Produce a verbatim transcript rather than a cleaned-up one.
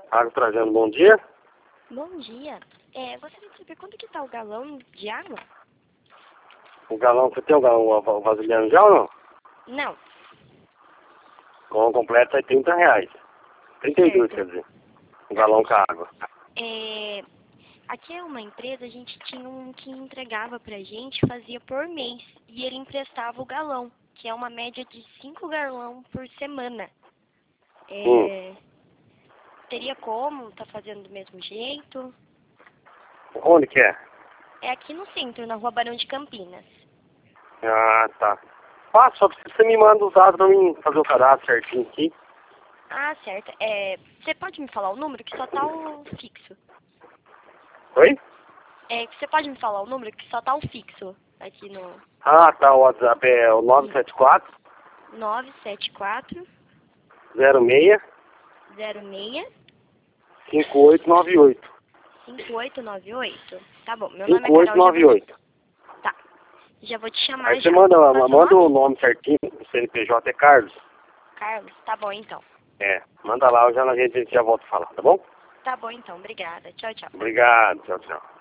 Água trazendo, bom dia. Bom dia. É, gostaria de saber quanto que tá o galão de água? O galão, você tem o galão o vasilhame já ou não? Não. Com o completo é trinta reais. trinta e dois, Certo. quer dizer. Um galão com água. É, aqui é uma empresa, a gente tinha um que entregava pra gente, fazia por mês. E ele emprestava o galão, que é uma média de cinco galão por semana. Hum. É, teria como tá fazendo do mesmo jeito? Onde que é? É aqui no centro, na Rua Barão de Campinas. Ah, tá. Ah, só precisa que você me manda os dados pra mim fazer o cadastro certinho aqui. Ah, certo. É, você pode me falar o número, que só tá o fixo? Oi? É, você pode me falar o número, que só tá o fixo aqui no Ah, tá. O WhatsApp é o nove sete quatro, nove sete quatro, zero seis, zero seis, cinco oito nove oito. cinco oito nove oito. Tá bom, meu nome é cinco oito Carol, já vou nove te... oito. Tá, já vou te chamar Aí você já. manda, Qual é o seu manda o nome? nome certinho, o C N P J é Carlos. Carlos, tá bom então. É, manda lá, já na gente já volta a falar, tá bom? Tá bom então, obrigada. Tchau, tchau. Obrigado, tchau, tchau.